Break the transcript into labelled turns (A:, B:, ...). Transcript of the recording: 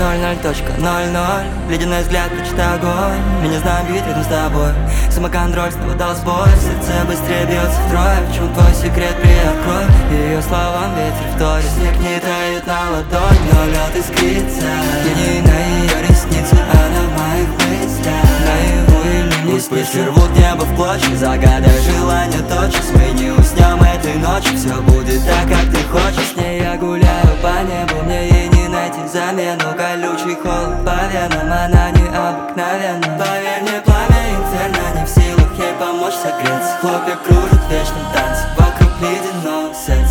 A: 00.00. Ледяной взгляд, почитай огонь. Мы не знаем бить рядом с тобой. Самоконтроль снова дал сбой. Сердце быстрее бьется втрое. В чем твой секрет, приоткрой. Ее словам ветер вторит. Снег не тает на ладонь, но лед искрится. Тени на ее ресницы, она в моих мыслях. Наяву или не вспышки рвут небо в клочья. Загадай желание тотчас. Мы не уснем этой ночью. Все будет так, как ты хочешь. С ней я гуляю по небу. Мне ей не найти замену. Колючий холод по венам, она необыкновенна. Поверь мне, пламя инферно не в силах ей помочь согреться. Хлопья кружат в вечном танце вокруг ледяного сердца.